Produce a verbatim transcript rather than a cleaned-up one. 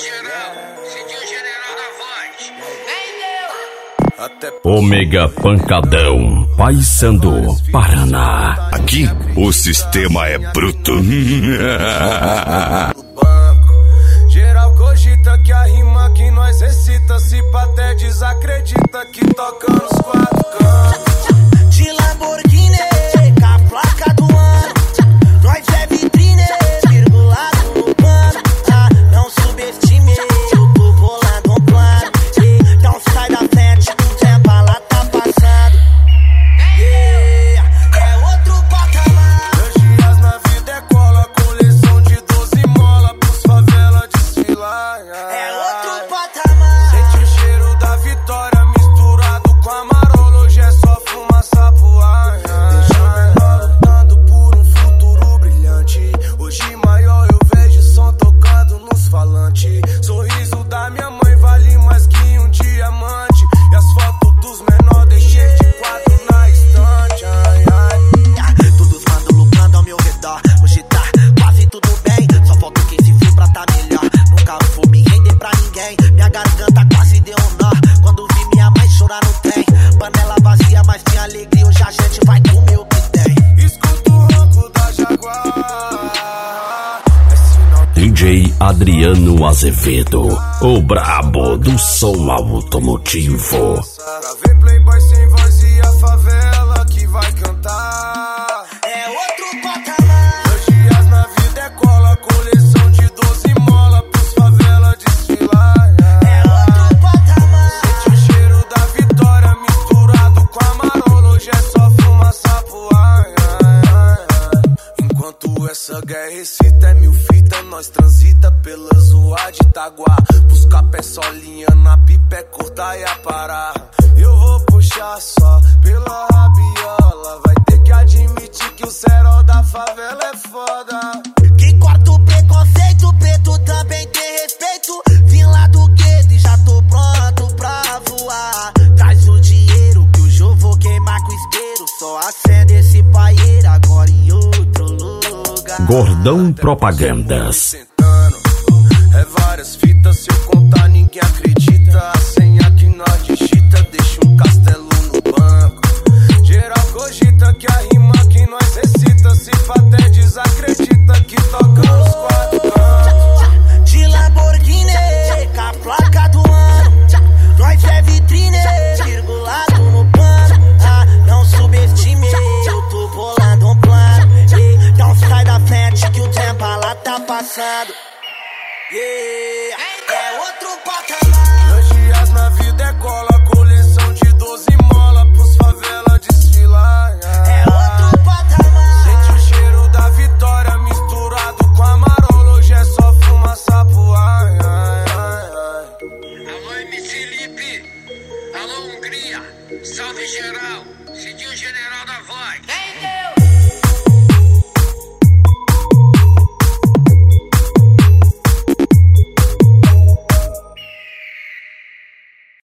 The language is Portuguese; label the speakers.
Speaker 1: Ômega Pancadão, Paysandu, Paraná.
Speaker 2: Aqui o sistema é bruto.
Speaker 3: Geral cogita que a rima que nós recita, se até desacredita que toca nos quatro cantos.
Speaker 4: De Lamborghini, com a placa do ano, nós é vitrine, virgulado no pano. Ah, não subestime, eu tô bolando um plano. Então sai da frente, o tempo lá tá passando. Yeah, é outro patamar.
Speaker 3: Meus dias na vida é cola, coleção de doze mola pros favela desfilar.
Speaker 4: É outro patamar.
Speaker 3: Sente o cheiro da vitória misturado com a marola, hoje é só fumaça pro ar. Deixa menor lutando por um futuro brilhante. Hoje maior eu vejo som tocando nos falantes. Sorriso da minha mãe vale mais que um diamante. E as fotos dos menores deixei de quadro na estante. Ai, ai.
Speaker 4: Todos mandam lucrando ao meu redor. Hoje tá quase tudo bem, só falta quem se for pra tá melhor. Nunca vou me render pra ninguém. Minha garganta quase deu um nó quando vi minha mãe chorar no trem. Panela vazia, mas tinha alegria. Hoje a gente vai comer o que tem.
Speaker 3: Escuto o ronco da Jaguar.
Speaker 1: D J Adriano Azevedo, o brabo do som automotivo.
Speaker 3: Pra ver playboy sem voz e a favela que vai cantar.
Speaker 4: É outro patamar.
Speaker 3: Meus dias na vida é cola, coleção de doze mola pros favela desfilar.
Speaker 4: É outro patamar.
Speaker 3: Sente o cheiro da vitória misturado com a marola, hoje é só fumaça pro ar. Enquanto essa guerra excita, é mil fita, nós transita pela zoa de Itaguá. Buscar pé solinha na pipa é cortar e aparar. Eu vou puxar só pela rabiola, vai ter que admitir que o cerol da favela é foda.
Speaker 4: Que corta o preconceito, preto também tem respeito. Vim lá do gueto e já tô pronto pra voar. Traz o dinheiro que hoje eu vou queimar com isqueiro. Só acende esse paieiro agora em outro lugar.
Speaker 1: Gordão Propagandas.
Speaker 3: É várias fitas, se eu contar ninguém acredita. A senha que nós digita deixa um castelo no banco. Geral cogita que a rima que nós recita, se até desacredita que toca nos quatro cantos.
Speaker 4: De Lamborghini, com a placa do ano, nós é vitrine, virgulado no pano. Ah, não subestime, eu tô bolando um plano. Então sai da frente que o tempo lá tá passando. Yeah, é outro patamar.
Speaker 3: Meus dias na vida é cola, coleção de doze mola pros favela desfilar.
Speaker 4: É outro patamar.
Speaker 3: Sente o cheiro da vitória misturado com a marola, hoje é só fumaça pro ar.
Speaker 5: Alô M C Lipe, alô Hungria, salve geral, Cidinho General da Voz.